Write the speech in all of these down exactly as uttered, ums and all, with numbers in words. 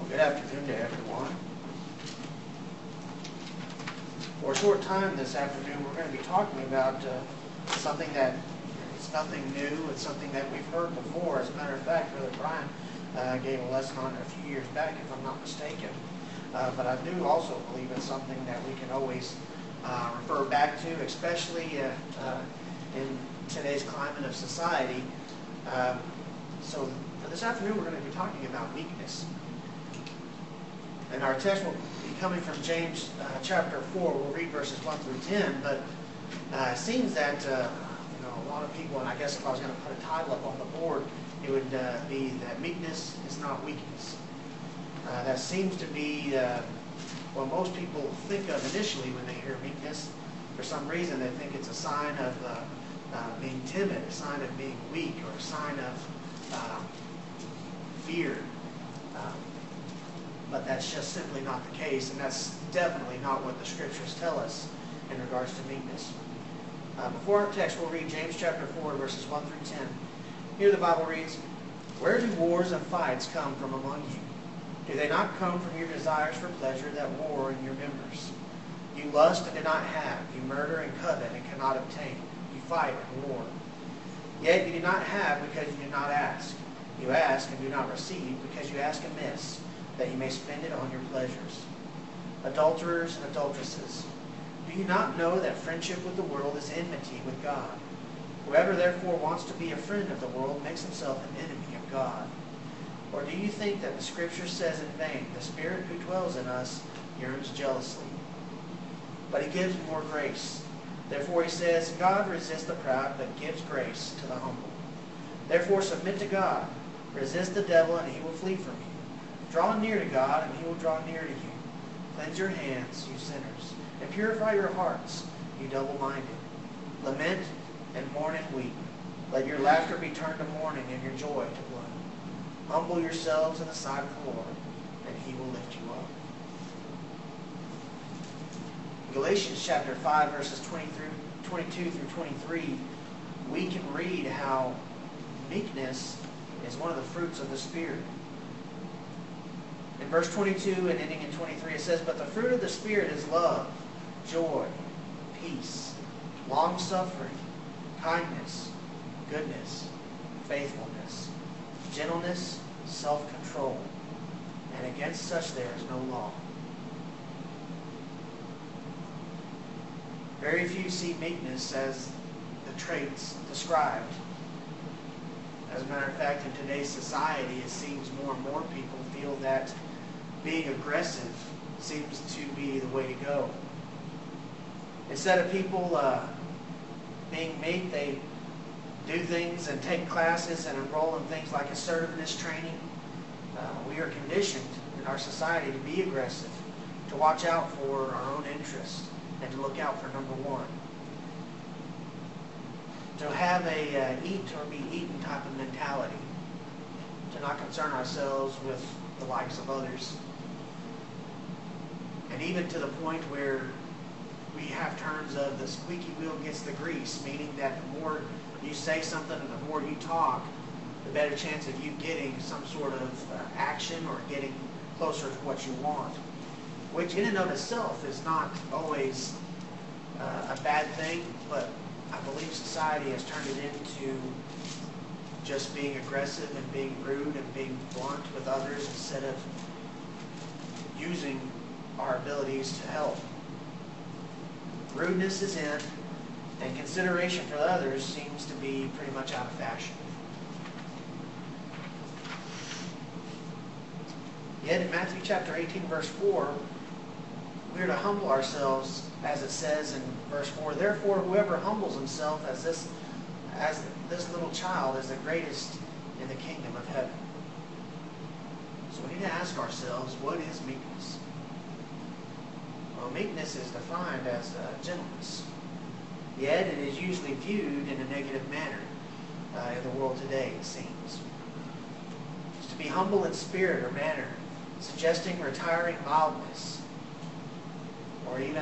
Good afternoon to everyone. For a short time this afternoon, we're going to be talking about uh, something that is nothing new. It's something that we've heard before. As a matter of fact, Brother Brian uh, gave a lesson on it a few years back, if I'm not mistaken. Uh, but I do also believe it's something that we can always uh, refer back to, especially uh, uh, in today's climate of society. Um, so for this afternoon, we're going to be talking about meekness. And our text will be coming from James uh, chapter four. We'll read verses one through ten. But uh, it seems that uh, you know a lot of people, and I guess if I was going to put a title up on the board, it would uh, be that meekness is not weakness. Uh, that seems to be uh, what most people think of initially when they hear meekness. For some reason, they think it's a sign of uh, uh, being timid, a sign of being weak, or a sign of uh, fear. Um, But that's just simply not the case, and that's definitely not what the Scriptures tell us in regards to meekness. Uh, before our text, we'll read James chapter four, verses one through ten. Here the Bible reads, "Where do wars and fights come from among you? Do they not come from your desires for pleasure that war in your members? You lust and do not have. You murder and covet and cannot obtain. You fight and war. Yet you do not have because you do not ask. You ask and do not receive because you ask amiss, that you may spend it on your pleasures. Adulterers and adulteresses, do you not know that friendship with the world is enmity with God? Whoever therefore wants to be a friend of the world makes himself an enemy of God. Or do you think that the Scripture says in vain, the Spirit who dwells in us yearns jealously? But he gives more grace. Therefore he says, God resists the proud, but gives grace to the humble. Therefore submit to God. Resist the devil, and he will flee from you. Draw near to God, and he will draw near to you. Cleanse your hands, you sinners, and purify your hearts, you double-minded. Lament and mourn and weep. Let your laughter be turned to mourning and your joy to gloom. Humble yourselves in the sight of the Lord, and he will lift you up." In Galatians chapter five, verses twenty-two through twenty-three, we can read how meekness is one of the fruits of the Spirit. In verse twenty-two and ending in twenty-three, it says, "But the fruit of the Spirit is love, joy, peace, long-suffering, kindness, goodness, faithfulness, gentleness, self-control. And against such there is no law." Very few see meekness as the traits described. As a matter of fact, in today's society, it seems more and more people feel that being aggressive seems to be the way to go. Instead of people uh, being meek, they do things and take classes and enroll in things like assertiveness training. Uh, we are conditioned in our society to be aggressive, to watch out for our own interests, and to look out for number one. To have a uh, eat or be eaten type of mentality. To not concern ourselves with the likes of others. And even to the point where we have terms of the squeaky wheel gets the grease, meaning that the more you say something and the more you talk, the better chance of you getting some sort of uh, action or getting closer to what you want. Which in and of itself is not always uh, a bad thing, but I believe society has turned it into just being aggressive and being rude and being blunt with others instead of using our abilities to help. Rudeness is in, and consideration for others seems to be pretty much out of fashion. Yet in Matthew chapter eighteen, verse four, we are to humble ourselves, as it says in verse four, "Therefore whoever humbles himself as this as this little child is the greatest in the kingdom of heaven." So we need to ask ourselves, what is meekness? Well, meekness is defined as uh, gentleness. Yet it is usually viewed in a negative manner uh, in the world today, it seems. It's to be humble in spirit or manner, suggesting retiring mildness, or even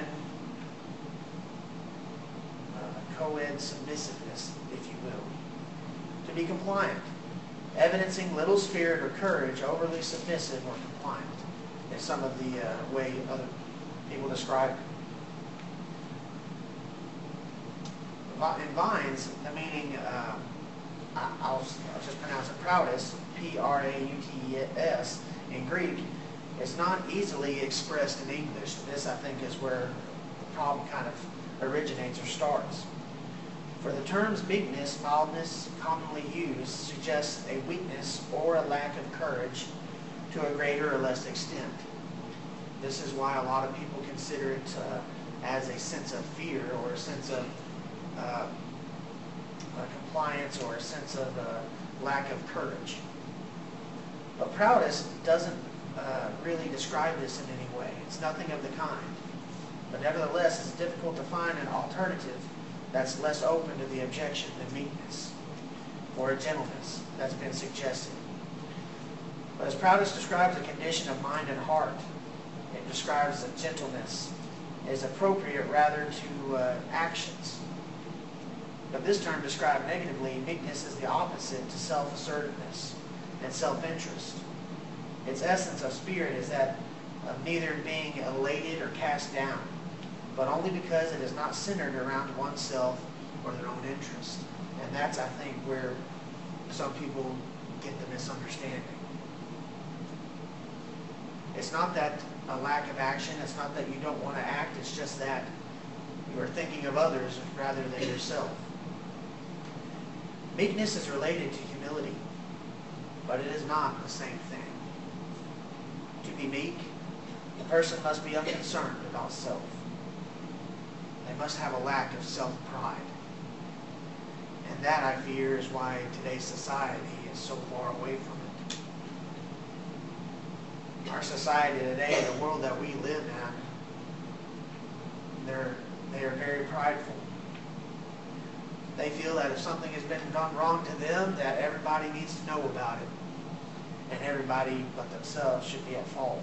uh, co-ed submissiveness, if you will. To be compliant, evidencing little spirit or courage, overly submissive or compliant, is some of the uh, way other people describe it. In Vines, the meaning, uh, I'll, I'll just pronounce it Praudis, P R A U T E S, in Greek, is not easily expressed in English. This, I think, is where the problem kind of originates or starts. For the terms meekness, mildness, commonly used, suggests a weakness or a lack of courage to a greater or less extent. This is why a lot of people consider it uh, as a sense of fear or a sense of uh, uh, compliance or a sense of uh, lack of courage. But Praudis doesn't uh, really describe this in any way. It's nothing of the kind. But nevertheless, it's difficult to find an alternative that's less open to the objection than meekness or gentleness that's been suggested. But as Praudis describes a condition of mind and heart, it describes that gentleness is appropriate rather to uh, actions. But this term described negatively, meekness is the opposite to self-assertiveness and self-interest. Its essence of spirit is that of neither being elated or cast down, but only because it is not centered around oneself or their own interest. And that's, I think, where some people get the misunderstanding. It's not that a lack of action, it's not that you don't want to act, it's just that you are thinking of others rather than yourself. Meekness is related to humility, but it is not the same thing. To be meek, the person must be unconcerned about self. They must have a lack of self-pride. And that, I fear, is why today's society is so far away from it. Our society today, the world that we live in, they're, they are very prideful. They feel that if something has been done wrong to them, that everybody needs to know about it. And everybody but themselves should be at fault.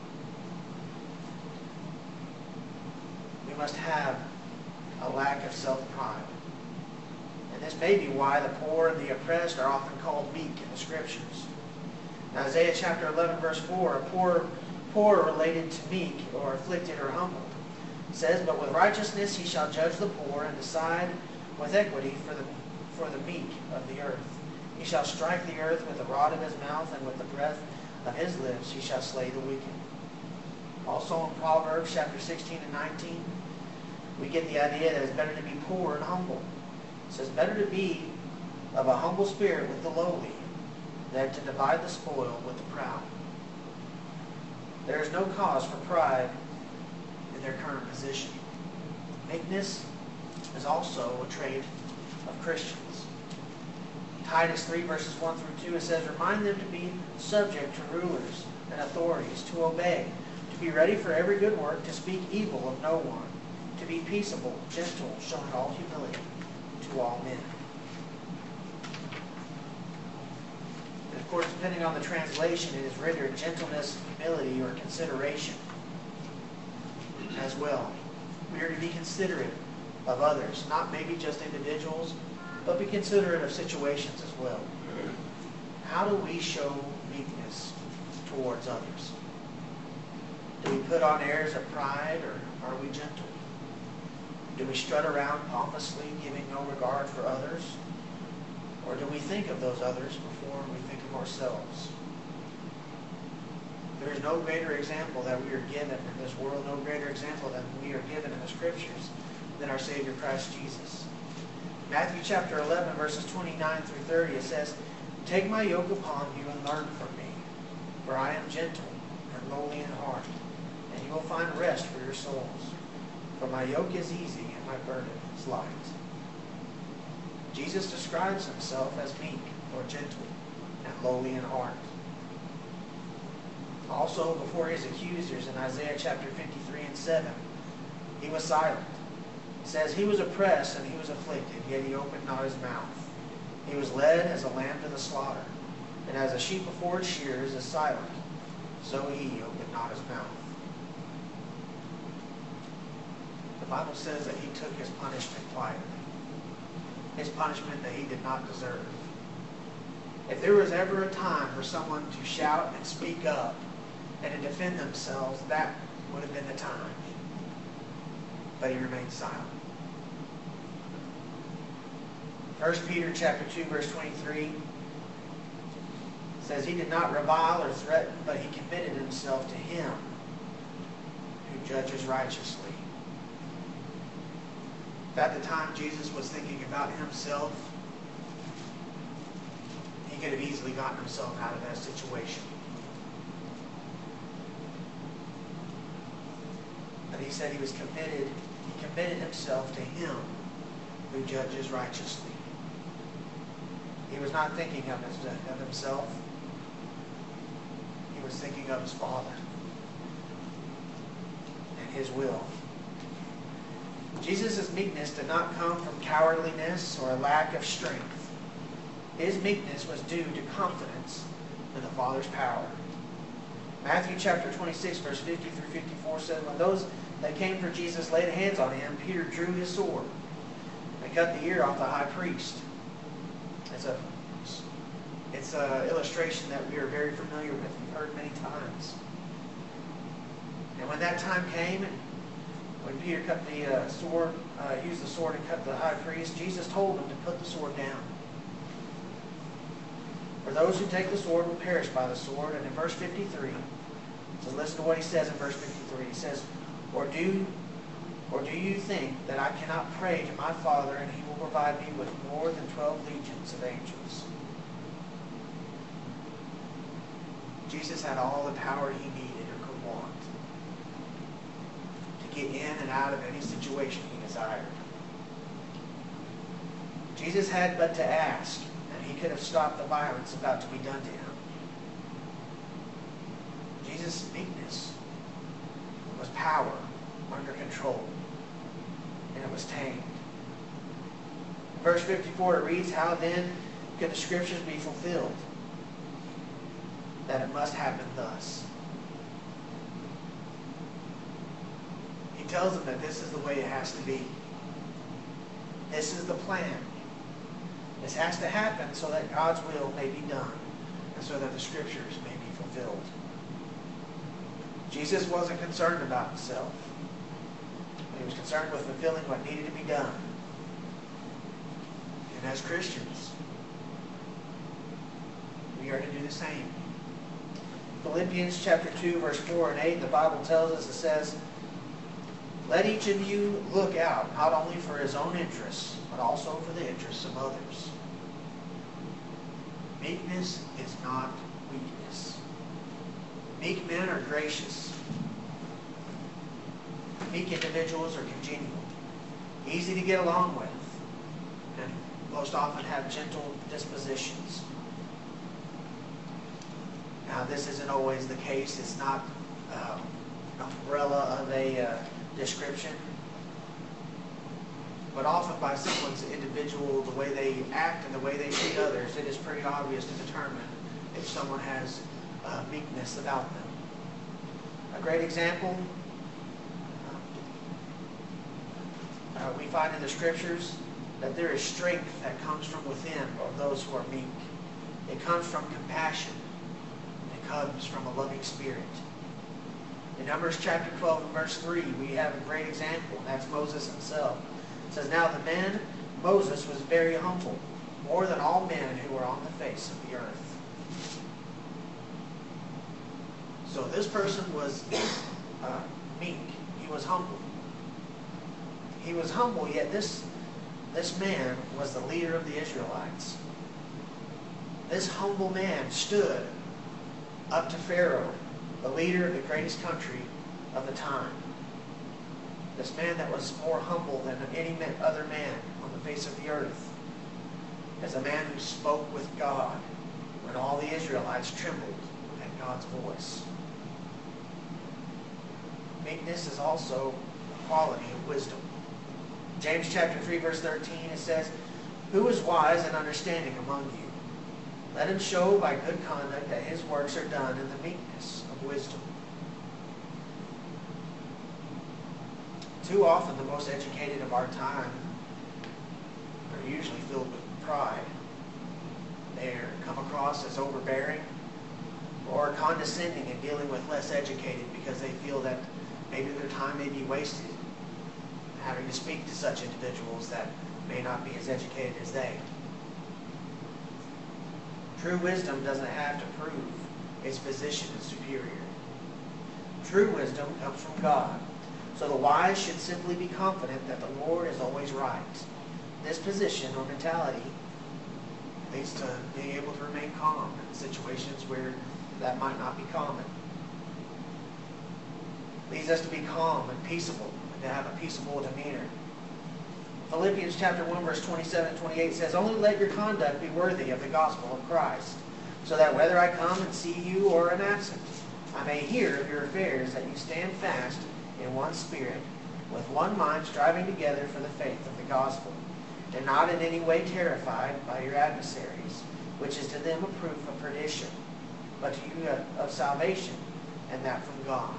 We must have a lack of self-pride. And this may be why the poor and the oppressed are often called meek in the Scriptures. In Isaiah chapter eleven, verse four, a poor, poor related to meek or afflicted or humble. It says, "But with righteousness he shall judge the poor and decide with equity for the, for the meek of the earth. He shall strike the earth with the rod of his mouth, and with the breath of his lips he shall slay the wicked." Also in Proverbs chapter sixteen and nineteen, we get the idea that it's better to be poor and humble. It says, "Better to be of a humble spirit with the lowly than to divide the spoil with the proud." There is no cause for pride in their current position. Meekness is also a trait of Christians. Titus three, verses one through two, it says, "Remind them to be subject to rulers and authorities, to obey, to be ready for every good work, to speak evil of no one, to be peaceable, gentle, showing all humility to all men." And of course, depending on the translation, it is rendered gentleness, humility, or consideration as well. We are to be considerate of others, not maybe just individuals, but be considerate of situations as well. How do we show meekness towards others? Do we put on airs of pride, or are we gentle? Do we strut around pompously, giving no regard for others? Or do we think of those others before we think of ourselves? There is no greater example that we are given in this world, no greater example than we are given in the Scriptures than our Savior Christ Jesus. Matthew chapter eleven, verses twenty-nine through thirty, it says, "Take my yoke upon you and learn from me, for I am gentle and lowly in heart, and you will find rest for your souls. For my yoke is easy and my burden is light." Jesus describes himself as meek or gentle and lowly in heart. Also, before his accusers in Isaiah chapter fifty-three and seven, he was silent. It says, "He was oppressed and he was afflicted, yet he opened not his mouth. He was led as a lamb to the slaughter, and as a sheep before its shearers is silent, so he opened not his mouth." The Bible says that he took his punishment quietly, his punishment that he did not deserve. If there was ever a time for someone to shout and speak up and to defend themselves, that would have been the time. But he remained silent. First Peter chapter two, verse twenty-three says, he did not revile or threaten, but he committed himself to him who judges righteously. At the time Jesus was thinking about himself, he could have easily gotten himself out of that situation. But he said he was committed, he committed himself to him who judges righteously. He was not thinking of, his, of himself. He was thinking of his Father and his will. Jesus' meekness did not come from cowardliness or a lack of strength. His meekness was due to confidence in the Father's power. Matthew chapter twenty-six, verse fifty through fifty-four says, when those that came for Jesus laid hands on him, Peter drew his sword and cut the ear off the high priest. It's a it's an illustration that we are very familiar with. We've heard many times. And when that time came, when Peter cut the uh, sword, uh, used the sword and cut the high priest, Jesus told him to put the sword down. For those who take the sword will perish by the sword. And in verse fifty-three, so listen to what he says in verse fifty-three. He says, Or do, or do you think that I cannot pray to my Father, and he will provide me with more than twelve legions of angels? Jesus had all the power he needed or could want to get in and out of any situation he desired. Jesus had but to ask, and he could have stopped the violence about to be done to him. Jesus' meekness was power under control, and it was tamed. In verse fifty-four it reads, how then could the scriptures be fulfilled? That it must happen thus. He tells them that this is the way it has to be. This is the plan. This has to happen so that God's will may be done, and so that the scriptures may be fulfilled. Jesus wasn't concerned about himself. He was concerned with fulfilling what needed to be done. And as Christians, we are to do the same. Philippians chapter two, verse four and eight, the Bible tells us, it says, let each of you look out, not only for his own interests, but also for the interests of others. Meekness is not weakness. Meek men are gracious. Meek individuals are congenial, easy to get along with, and most often have gentle dispositions. Now, this isn't always the case. It's not uh, an umbrella of a uh, description. But often by someone's individual, the way they act and the way they treat others, it is pretty obvious to determine if someone has uh, meekness about them. A great example, uh, we find in the scriptures that there is strength that comes from within of those who are meek. It comes from compassion. It comes from a loving spirit. In Numbers chapter twelve and verse three, we have a great example, and that's Moses himself. It says, now the man, Moses, was very humble, more than all men who were on the face of the earth. So this person was uh, meek. He was humble. He was humble, yet this, this man was the leader of the Israelites. This humble man stood up to Pharaoh, the leader of the greatest country of the time. This man that was more humble than any other man on the face of the earth, as a man who spoke with God when all the Israelites trembled at God's voice. Meekness is also a quality of wisdom. James chapter three, verse thirteen, it says, who is wise and understanding among you? Let him show by good conduct that his works are done in the meekness of wisdom. Too often, the most educated of our time are usually filled with pride. they're come across as overbearing or condescending in dealing with less educated because they feel that maybe their time may be wasted having to speak to such individuals that may not be as educated as they. True wisdom doesn't have to prove its position as superior. True wisdom comes from God. So the wise should simply be confident that the Lord is always right. This position or mentality leads to being able to remain calm in situations where that might not be common. Leads us to be calm and peaceable and to have a peaceable demeanor. Philippians chapter one verse twenty-seven and twenty-eight says, "Only let your conduct be worthy of the gospel of Christ, so that whether I come and see you or am absent, I may hear of your affairs, that you stand fast in one spirit, with one mind striving together for the faith of the gospel, and not in any way terrified by your adversaries, which is to them a proof of perdition, but to you of salvation, and that from God."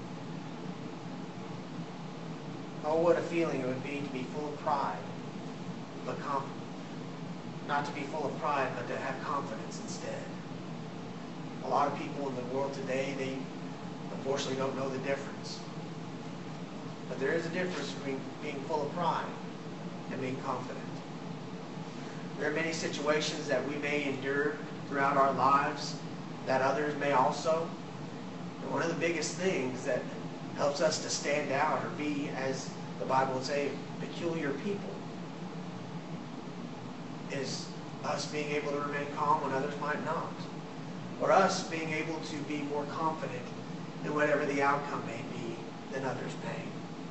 Oh, what a feeling it would be to be full of pride, but com- not to be full of pride, but to have confidence instead. A lot of people in the world today, they unfortunately don't know the difference. But there is a difference between being full of pride and being confident. There are many situations that we may endure throughout our lives that others may also. And one of the biggest things that helps us to stand out or be, as the Bible would say, peculiar people, is us being able to remain calm when others might not. Or us being able to be more confident in whatever the outcome may be than others may.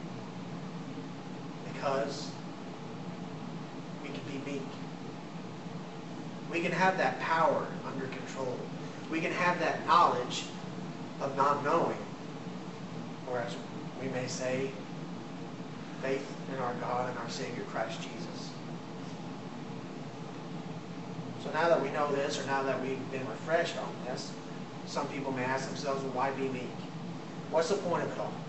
Because we can be meek. We can have that power under control. We can have that knowledge of not knowing. Or as we may say, faith in our God and our Savior Christ Jesus. So now that we know this, or now that we've been refreshed on this, some people may ask themselves, well, why be meek? What's the point of it all?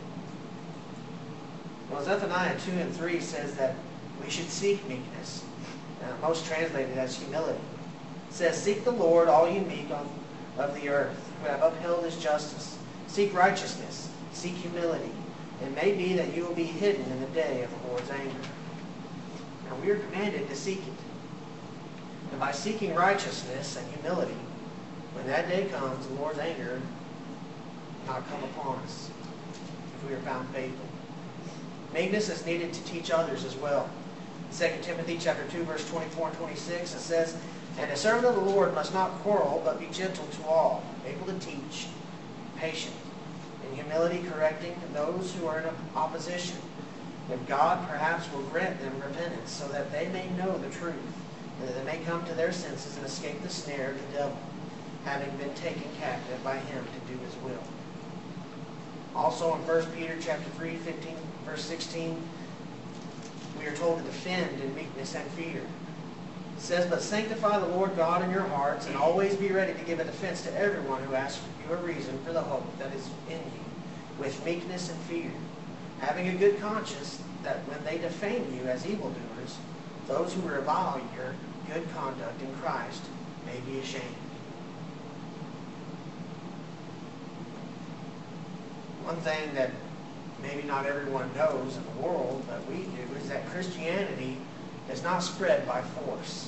Well, Zephaniah two and three says that we should seek meekness. Now, most translated as humility. It says, "Seek the Lord, all you meek of, of the earth, who have upheld his justice. Seek righteousness. Seek humility. It may be that you will be hidden in the day of the Lord's anger." Now, we are commanded to seek it. And by seeking righteousness and humility, when that day comes, the Lord's anger will not come upon us if we are found faithful. Meekness is needed to teach others as well. In Second Timothy chapter two, verse twenty-four and twenty-six, it says, "And a servant of the Lord must not quarrel, but be gentle to all, able to teach, patient, in humility correcting those who are in opposition, that God perhaps will grant them repentance, so that they may know the truth, and that they may come to their senses and escape the snare of the devil, having been taken captive by him to do his will." Also in First Peter chapter three, fifteen, verse sixteen, we are told to defend in meekness and fear. It says, "But sanctify the Lord God in your hearts, and always be ready to give a defense to everyone who asks you a reason for the hope that is in you, with meekness and fear, having a good conscience, that when they defame you as evildoers, those who revile your good conduct in Christ may be ashamed." One thing that maybe not everyone knows in the world, but we do, is that Christianity is not spread by force.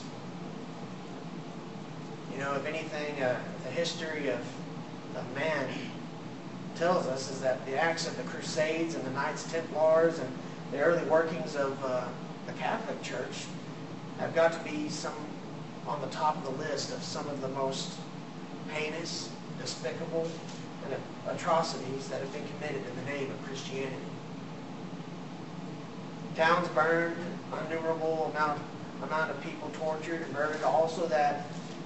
You know, if anything, uh, the history of, of man tells us is that the acts of the Crusades and the Knights Templars and the early workings of uh, the Catholic Church have got to be some on the top of the list of some of the most heinous, despicable, and atrocities that have been committed in the name of Christianity. Towns burned, innumerable amount, amount of people tortured and murdered, also that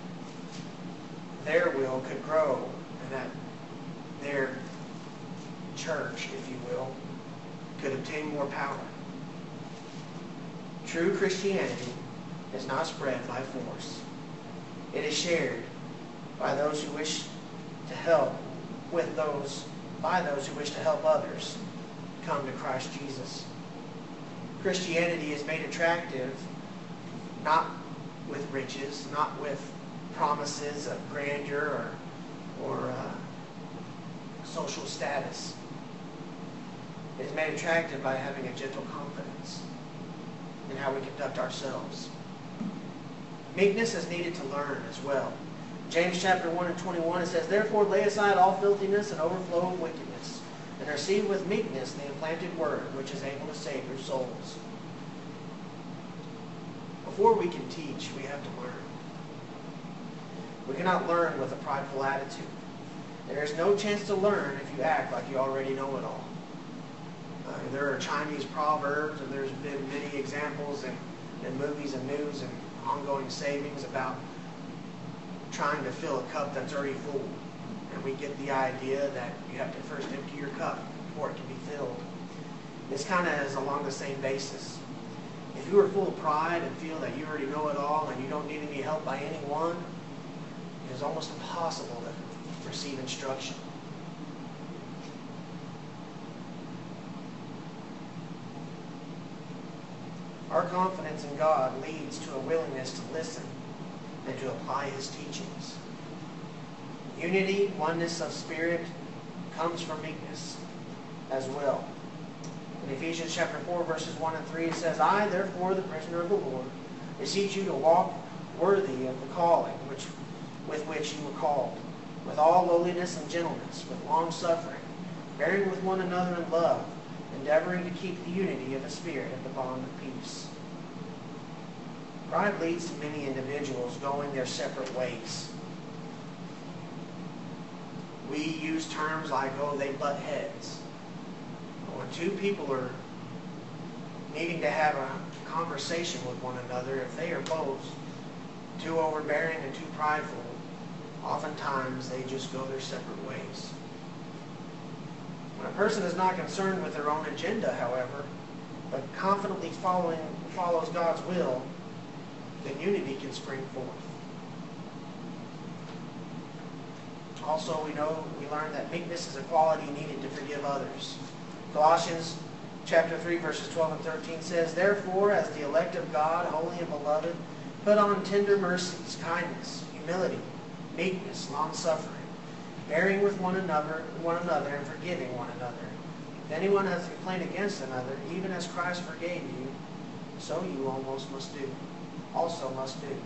their will could grow and that their church, if you will, could obtain more power. True Christianity is not spread by force. It is shared by those who wish to help with those, by those who wish to help others come to Christ Jesus. Christianity is made attractive not with riches, not with promises of grandeur or, or uh, social status. It is made attractive by having a gentle confidence in how we conduct ourselves. Meekness is needed to learn as well. James chapter one and twenty-one, it says, "Therefore lay aside all filthiness and overflow of wickedness, and receive with meekness the implanted word, which is able to save your souls." Before we can teach, we have to learn. We cannot learn with a prideful attitude. There is no chance to learn if you act like you already know it all. Uh, there are Chinese proverbs, and there's been many examples in, in movies and news and ongoing savings about trying to fill a cup that's already full. And we get the idea that you have to first empty your cup before it can be filled. This kind of is along the same basis. If you are full of pride and feel that you already know it all and you don't need any help by anyone, it is almost impossible to receive instruction. Our confidence in God leads to a willingness to listen and to apply His teachings. Unity, oneness of spirit comes from meekness as well. In Ephesians chapter four, verses one and three, it says, "I, therefore, the prisoner of the Lord, beseech you to walk worthy of the calling which, with which you were called, with all lowliness and gentleness, with long suffering, bearing with one another in love, endeavoring to keep the unity of the Spirit in the bond of peace." Pride leads to many individuals going their separate ways. We use terms like, "oh, they butt heads." When two people are needing to have a conversation with one another, if they are both too overbearing and too prideful, oftentimes they just go their separate ways. When a person is not concerned with their own agenda, however, but confidently following follows God's will, then unity can spring forth. Also, we know, we learn that meekness is a quality needed to forgive others. Colossians chapter three, verses twelve and thirteen says, "Therefore, as the elect of God, holy and beloved, put on tender mercies, kindness, humility, meekness, long-suffering, bearing with one another, one another and forgiving one another. If anyone has a complaint against another, even as Christ forgave you, so you almost must do, also must do."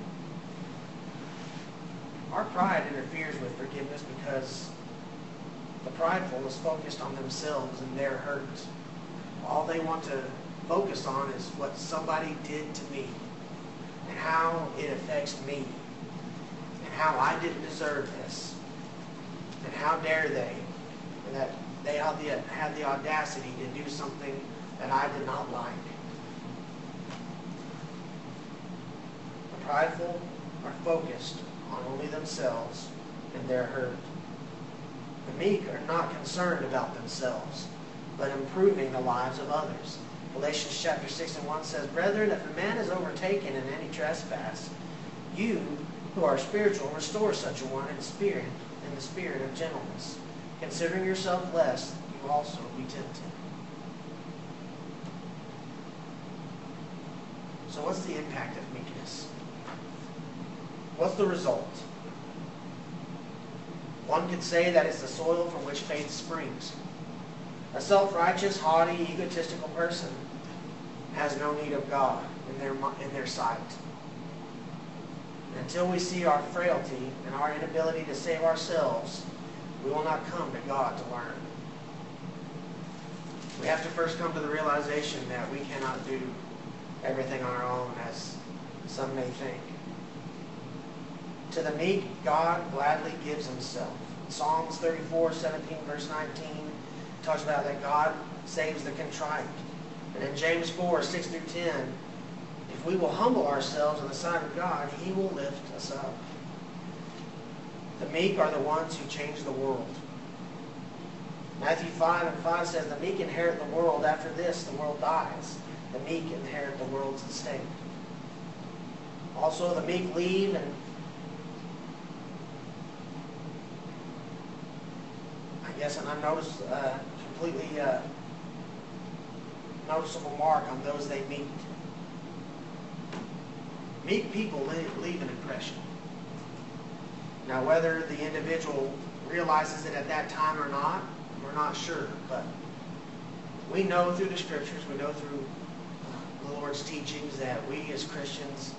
Our pride interferes with forgiveness because the prideful is focused on themselves and their hurt. All they want to focus on is what somebody did to me and how it affects me and how I didn't deserve this and how dare they, and that they had the, had the audacity to do something that I did not like. The prideful are focused on only themselves and their hurt. The meek are not concerned about themselves, but improving the lives of others. Galatians chapter six and one says, "Brethren, if a man is overtaken in any trespass, you who are spiritual restore such a one in spirit, in the spirit of gentleness, considering yourself lest you also be tempted." So what's the impact of meekness? What's the result? One could say that it's the soil from which faith springs. A self-righteous, haughty, egotistical person has no need of God in their, in their sight. Until we see our frailty and our inability to save ourselves, we will not come to God to learn. We have to first come to the realization that we cannot do everything on our own, as some may think. To the meek, God gladly gives Himself. Psalms thirty-four, seventeen, verse nineteen talks about that God saves the contrite. And in James four, six through ten, if we will humble ourselves in the sight of God, He will lift us up. The meek are the ones who change the world. Matthew five and five says, "The meek inherit the world. After this, the world dies. The meek inherit the world's estate." Also, the meek leave and Yes, an unnoticed, uh, completely uh, noticeable mark on those they meet. Meek people leave, leave an impression. Now, whether the individual realizes it at that time or not, we're not sure. But we know through the Scriptures, we know through the Lord's teachings that we as Christians,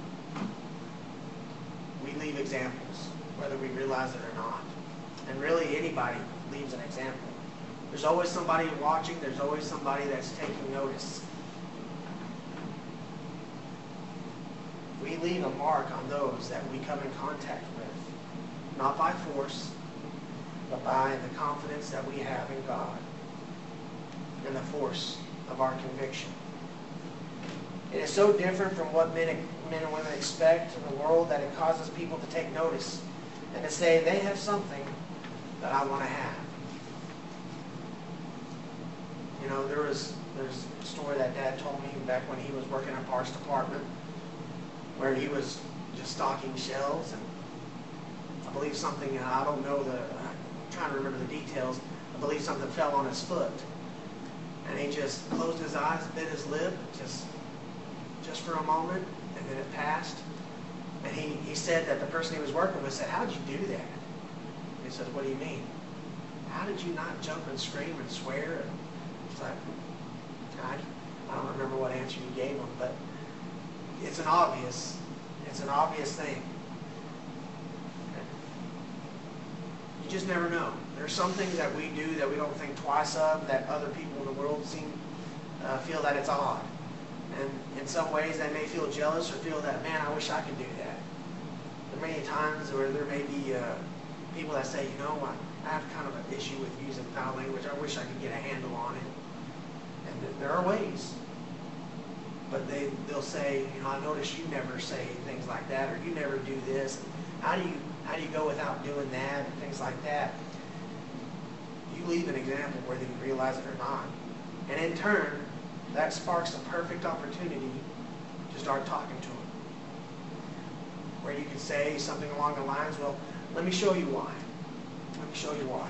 we leave examples, whether we realize it or not. And really, anybody leaves an example. There's always somebody watching. There's always somebody that's taking notice. We leave a mark on those that we come in contact with, not by force, but by the confidence that we have in God and the force of our conviction. It is so different from what men, men and women expect in the world that it causes people to take notice and to say they have something that I want to have. You know, there was there's a story that Dad told me back when he was working in parts department, where he was just stocking shelves, and I believe something, I don't know the, I'm trying to remember the details, I believe something fell on his foot. And he just closed his eyes, bit his lip, just just for a moment, and then it passed. And he, he said that the person he was working with said, "How did you do that?" And he said, "What do you mean? How did you not jump and scream and swear?" And it's like, I, I don't remember what answer you gave him, but it's an obvious, it's an obvious thing. You just never know. There's some things that we do that we don't think twice of, that other people in the world seem uh, feel that it's odd. And in some ways they may feel jealous or feel that, man, I wish I could do that. There are many times where there may be uh, people that say, you know, I, I have kind of an issue with using foul language. I wish I could get a handle on it. And there are ways. But they, they'll say, you know, I notice you never say things like that, or you never do this. And how do you how do you go without doing that, and things like that? You leave an example whether you realize it or not. And in turn, that sparks a perfect opportunity to start talking to them. Where you can say something along the lines, well, let me show you why. Let me show you why.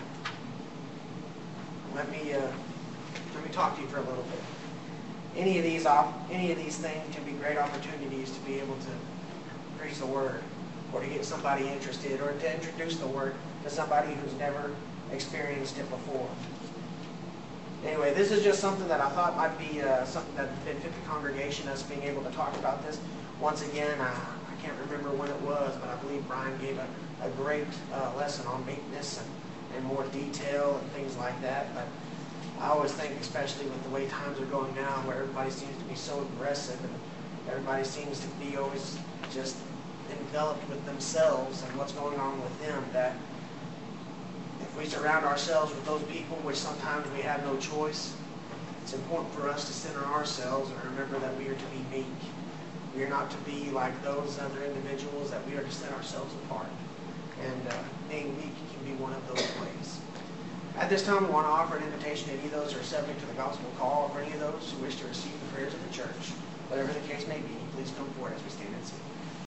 Let me, uh, let me talk to you for a little bit. Any of these op any of these things can be great opportunities to be able to preach the Word, or to get somebody interested, or to introduce the Word to somebody who's never experienced it before. Anyway, this is just something that I thought might be uh, something that would benefit the congregation, us being able to talk about this. Once again, I, I can't remember when it was, but I believe Brian gave a, a great uh, lesson on meekness and, and more detail and things like that. But I always think, especially with the way times are going now, where everybody seems to be so aggressive and everybody seems to be always just enveloped with themselves and what's going on with them, that if we surround ourselves with those people, which sometimes we have no choice, it's important for us to center ourselves and remember that we are to be meek. We are not to be like those other individuals, that we are to set ourselves apart. And uh, being meek can be one of those ways. At this time, we want to offer an invitation to any of those who are subject to the gospel call, or for any of those who wish to receive the prayers of the church. Whatever the case may be, please come forward as we stand and sing.